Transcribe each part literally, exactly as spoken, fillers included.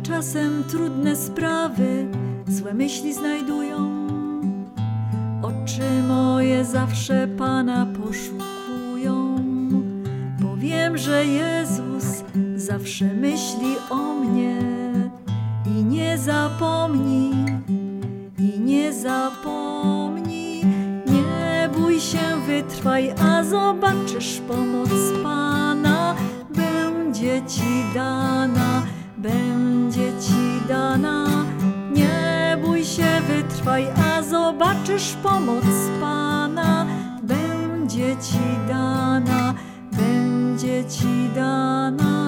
czasem trudne sprawy złe myśli znajdują. Oczy moje zawsze Pana poszukują, bo wiem, że Jezus zawsze myśli o mnie. I nie zapomni, i nie zapomni. Nie bój się, wytrwaj, a zobaczysz pomoc Pana. Będzie ci dana, będzie ci dana. Nie bój się, wytrwaj, a zobaczysz pomoc Pana. Będzie ci dana, będzie ci dana.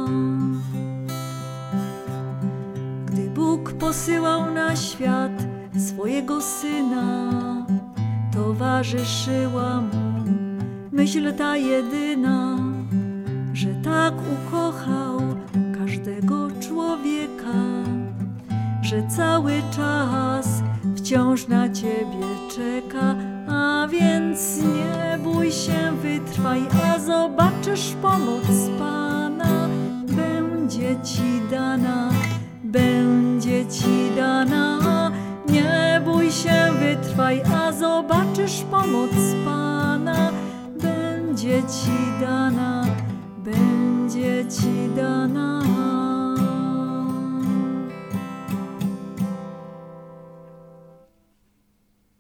Gdy Bóg posyłał na świat swojego Syna, towarzyszyła mu myśl ta jedyna, że tak ukochał każdego człowieka, że cały czas wciąż na Ciebie czeka. A więc nie bój się, wytrwaj, a zobaczysz pomoc Pana. Będzie ci dana, będzie ci dana. Nie bój się, wytrwaj, a zobaczysz pomoc Pana. Będzie ci dana, będzie ci dana.